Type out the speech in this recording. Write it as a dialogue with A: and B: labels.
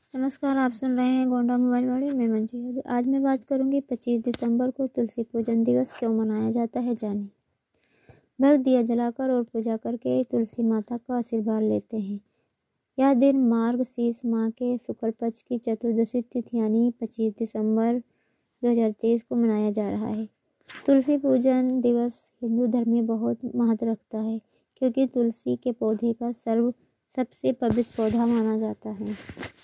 A: नमस्कार, आप सुन रहे हैं गोंडा मोबाइल वाली। मैं मंजी। आज मैं बात करूंगी 25 दिसंबर को तुलसी पूजन दिवस क्यों मनाया जाता है, जानें। भक्त दिया जलाकर और पूजा करके तुलसी माता का आशीर्वाद लेते हैं। यह दिन मार्गशीर्ष माह के शुक्ल पक्ष की चतुर्दशी तिथि यानी 25 दिसंबर 2023 को मनाया जा रहा है। तुलसी पूजन दिवस हिंदू धर्म में बहुत महत्व रखता है, क्योंकि तुलसी के पौधे का सबसे पवित्र पौधा माना जाता है।